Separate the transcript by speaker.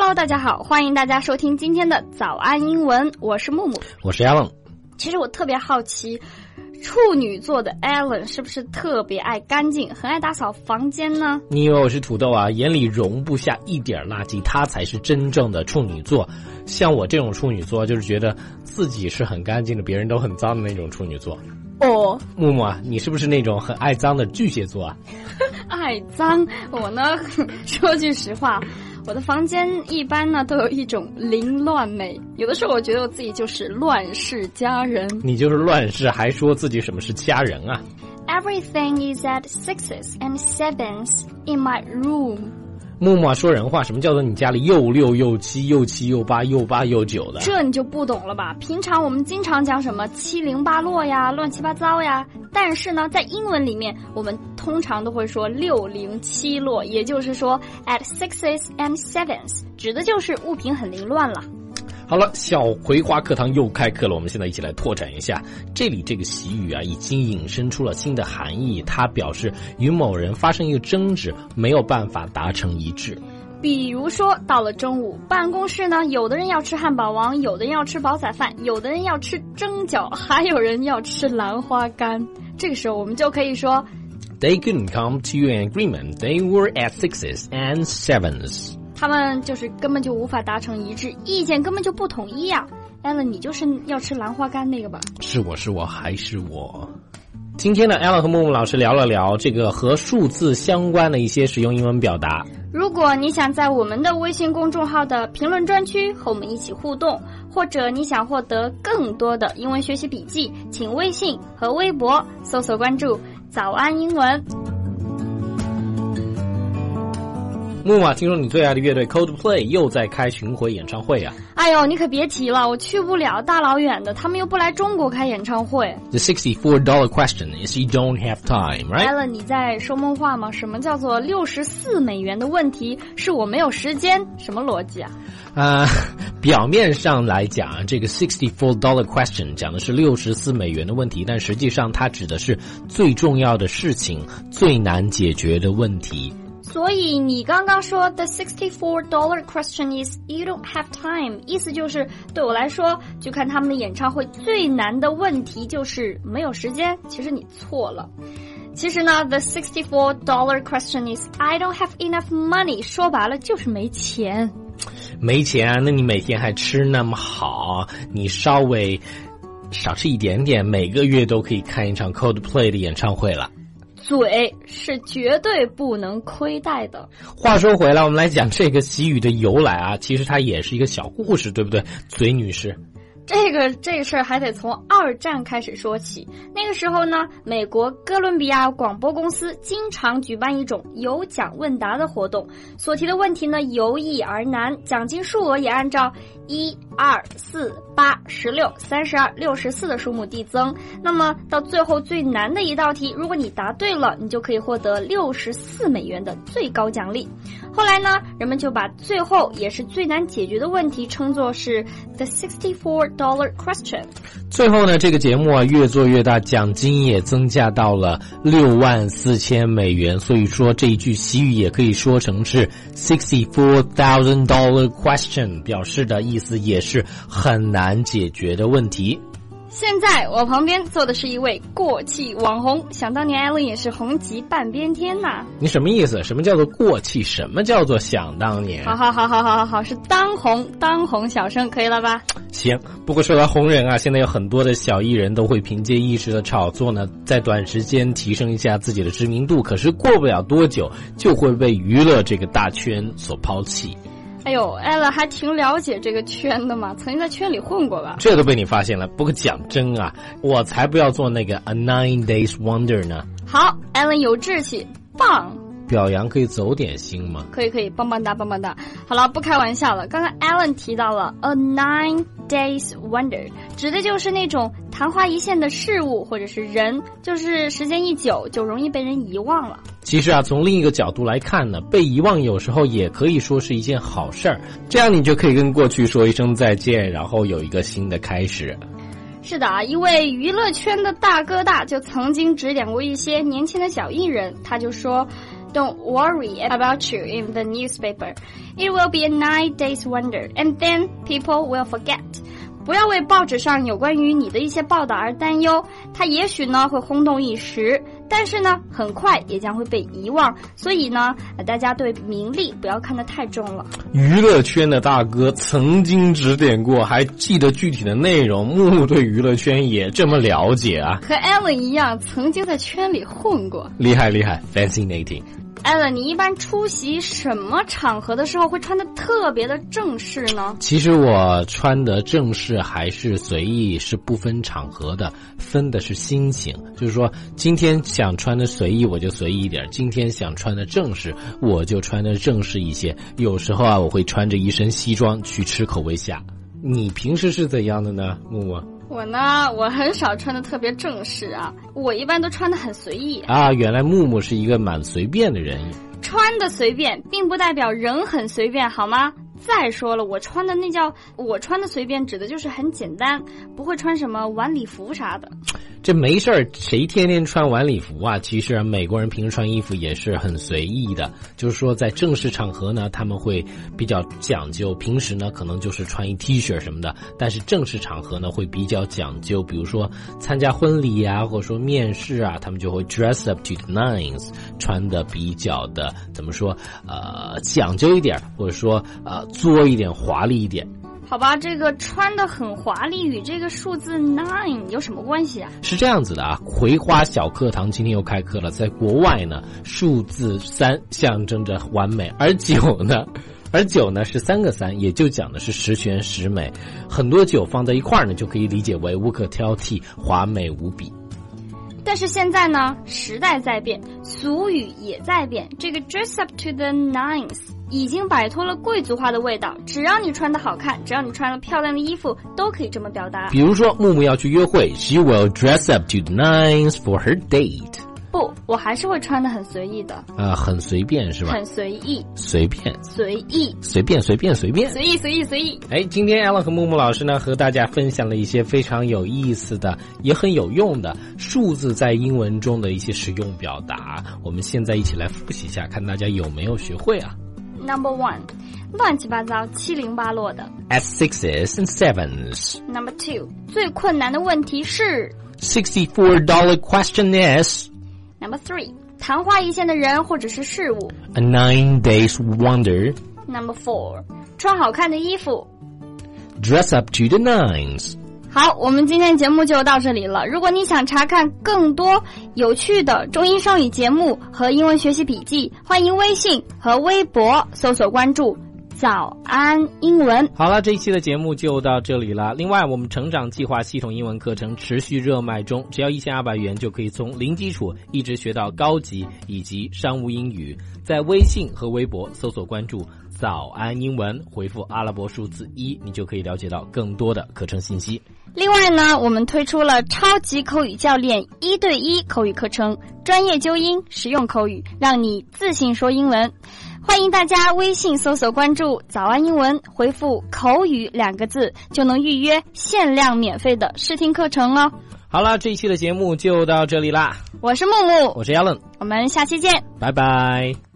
Speaker 1: Hello， 大家好，欢迎大家收听今天的早安英文，我是木木，
Speaker 2: 我是 Alan。
Speaker 1: 其实我特别好奇，处女座的 Alan 是不是特别爱干净，很爱打扫房间呢？
Speaker 2: 你以为我是土豆啊？眼里容不下一点垃圾，他才是真正的处女座。像我这种处女座，就是觉得自己是很干净的，别人都很脏的那种处女座。
Speaker 1: 哦，
Speaker 2: 木木啊，你是不是那种很爱脏的巨蟹座啊？
Speaker 1: 爱脏，我呢，说句实话，我的房间一般呢都有一种凌乱美，有的时候我觉得我自己就是乱世佳人。
Speaker 2: 你就是乱世，还说自己什么是佳人啊？
Speaker 1: Everything is at 6s and 7s in my room。
Speaker 2: 木木啊，说人话，什么叫做你家里又6又7又7又8又8又9的？
Speaker 1: 这你就不懂了吧？平常我们经常讲什么708落呀，乱七八糟呀，但是呢，在英文里面，我们通常都会说607落，也就是说 at 6s and 7s， 指的就是物品很凌乱了。
Speaker 2: 好了，小葵花课堂又开课了，我们现在一起来拓展一下。这里这个习语啊，已经引申出了新的含义，它表示与某人发生一个争执，没有办法达成一致。
Speaker 1: 比如说到了中午，办公室呢，有的人要吃汉堡王，有的人要吃煲仔饭，有的人要吃蒸饺，还有人要吃兰花干。这个时候我们就可以说
Speaker 2: They couldn't come to an agreement. They were at 6s and 7s.
Speaker 1: 他们就是根本就无法达成一致，意见根本就不统一啊。Alan， 你就是要吃兰花干那个吧？是我，还是我。
Speaker 2: 今天呢 Alan 和木木老师聊了聊这个和数字相关的一些实用英文表达。
Speaker 1: 如果你想在我们的微信公众号的评论专区和我们一起互动，或者你想获得更多的英文学习笔记，请微信和微博搜索关注早安英文。
Speaker 2: 木马，听说你最爱的乐队 Coldplay 又在开巡回演唱会啊？
Speaker 1: 哎呦，你可别提了，我去不了，大老远的，他们又不来中国开演唱会。
Speaker 2: The $64 question is you don't have time, right?
Speaker 1: Alan， 你在说梦话吗？什么叫做64美元的问题？是我没有时间？什么逻辑啊？
Speaker 2: 表面上来讲，这个$64 question 讲的是64美元的问题，但实际上它指的是最重要的事情，最难解决的问题。
Speaker 1: 所以你刚刚说 the $64 question is you don't have time， 意思就是对我来说去看他们的演唱会最难的问题就是没有时间。其实你错了。其实呢 the $64 question is I don't have enough money， 说白了就是没钱。
Speaker 2: 没钱，那你每天还吃那么好，你稍微少吃一点点，每个月都可以看一场 Coldplay 的演唱会了。
Speaker 1: 嘴是绝对不能亏待的。
Speaker 2: 话说回来，我们来讲这个习语的由来啊，其实它也是一个小故事，对不对？嘴女士，这
Speaker 1: 个事儿还得从二战开始说起。那个时候呢，美国哥伦比亚广播公司经常举办一种有奖问答的活动，所提的问题呢由易而难，奖金数额也按照1、2、4、8、16、32、64的数目递增。那么到最后最难的一道题，如果你答对了，你就可以获得64美元的最高奖励。后来呢，人们就把最后也是最难解决的问题称作是 the $64 question。
Speaker 2: 最后呢，这个节目啊越做越大，奖金也增加到了64000美元，所以说这一句习语也可以说成是 $64,000 question， 表示的意思也是很难解决的问题。
Speaker 1: 现在我旁边坐的是一位过气网红，想当年 Alan 也是红极半边天呐。
Speaker 2: 你什么意思？什么叫做过气？什么叫做想当年？
Speaker 1: 好，是当红小生，可以了吧？
Speaker 2: 行，不过说到红人啊，现在有很多的小艺人都会凭借一时的炒作呢，在短时间提升一下自己的知名度，可是过不了多久就会被娱乐这个大圈所抛弃。
Speaker 1: 哎呦 Ella 还挺了解这个圈的嘛，曾经在圈里混过吧？
Speaker 2: 这都被你发现了。不过讲真啊，我才不要做那个 A 9 Days Wonder 呢。好
Speaker 1: Ellen 有志气，棒。
Speaker 2: 表扬可以走点心吗？
Speaker 1: 可以，棒棒哒。好了，不开玩笑了。刚刚 Alan 提到了 A 9 Days Wonder， 指的就是那种昙花一现的事物或者是人，就是时间一久就容易被人遗忘了。
Speaker 2: 其实啊，从另一个角度来看呢，被遗忘有时候也可以说是一件好事儿，这样你就可以跟过去说一声再见，然后有一个新的开始。
Speaker 1: 是的啊，一位娱乐圈的大哥大就曾经指点过一些年轻的小艺人，他就说 Don't worry about you in the newspaper. It will be a 9 days wonder, and then people will forget. 不要为报纸上有关于你的一些报道而担忧，它也许呢会轰动一时，但是呢很快也将会被遗忘。所以呢，大家对名利不要看得太重了。
Speaker 2: 娱乐圈的大哥曾经指点过，还记得具体的内容。木木对娱乐圈也这么了解啊？
Speaker 1: 和 Alan 一样，曾经在圈里混过。
Speaker 2: 厉害厉害 ，fascinating。Alan，
Speaker 1: 你一般出席什么场合的时候会穿得特别的正式呢？
Speaker 2: 其实我穿的正式还是随意，是不分场合的，分的是心情。就是说，今天想穿的随意我就随意一点，今天想穿的正式我就穿的正式一些。有时候啊，我会穿着一身西装去吃口味虾。你平时是怎样的呢，木木？
Speaker 1: 我呢，我很少穿的特别正式啊，我一般都穿的很随意
Speaker 2: 啊。原来木木是一个蛮随便的人。
Speaker 1: 穿的随便并不代表人很随便，好吗？再说了，我穿的随便指的就是很简单，不会穿什么晚礼服啥的。
Speaker 2: 这没事儿，谁天天穿晚礼服啊？其实美国人平时穿衣服也是很随意的，就是说在正式场合呢，他们会比较讲究，平时呢可能就是穿一 T 恤什么的，但是正式场合呢会比较讲究，比如说参加婚礼啊，或者说面试啊，他们就会 dress up to the nines， 穿的比较的怎么说讲究一点，或者说作一点，华丽一点。
Speaker 1: 好吧，这个穿得很华丽与这个数字 9 有什么关系啊？
Speaker 2: 是这样子的啊，葵花小课堂今天又开课了。在国外呢，数字3象征着完美，而9呢是3个3，也就讲的是十全十美。很多9放在一块儿呢，就可以理解为无可挑剔，华美无比。
Speaker 1: 但是现在呢，时代在变，俗语也在变，这个 dress up to the nines已经摆脱了贵族化的味道，只要你穿得好看，只要你穿了漂亮的衣服，都可以这么表达。
Speaker 2: 比如说木木要去约会， She will dress up to the nines for her date。
Speaker 1: 不，我还是会穿得很随意的。
Speaker 2: 很随便是吧？
Speaker 1: 很随意。
Speaker 2: 随便。
Speaker 1: 随意。
Speaker 2: 随便随便随便。
Speaker 1: 随意随意随意。
Speaker 2: 今天 Alan 和木木老师呢和大家分享了一些非常有意思的也很有用的数字在英文中的一些实用表达，我们现在一起来复习一下，看大家有没有学会啊。
Speaker 1: Number 1， 乱七八糟七零八落的
Speaker 2: At sixes and sevens。
Speaker 1: Number 2， 最困难的问题是
Speaker 2: $64 question is。
Speaker 1: Number 3， 昙花一现的人或者是事物
Speaker 2: A 9 days wonder。
Speaker 1: Number 4， 穿好看的衣服
Speaker 2: Dress up to the nines。
Speaker 1: 好，我们今天节目就到这里了。如果你想查看更多有趣的中英双语节目和英文学习笔记，欢迎微信和微博搜索关注早安英文。
Speaker 2: 好了，这一期的节目就到这里了。另外，我们成长计划系统英文课程持续热卖中，只要1200元就可以从零基础一直学到高级以及商务英语。在微信和微博搜索关注早安英文，回复阿拉伯数字1，你就可以了解到更多的课程信息。
Speaker 1: 另外呢，我们推出了超级口语教练1对1口语课程，专业纠音，实用口语，让你自信说英文。欢迎大家微信搜索关注早安英文，回复口语2个字就能预约限量免费的试听课程哦。
Speaker 2: 好了，这一期的节目就到这里啦。
Speaker 1: 我是木木，
Speaker 2: 我是 Alan，
Speaker 1: 我们下期见，
Speaker 2: 拜拜。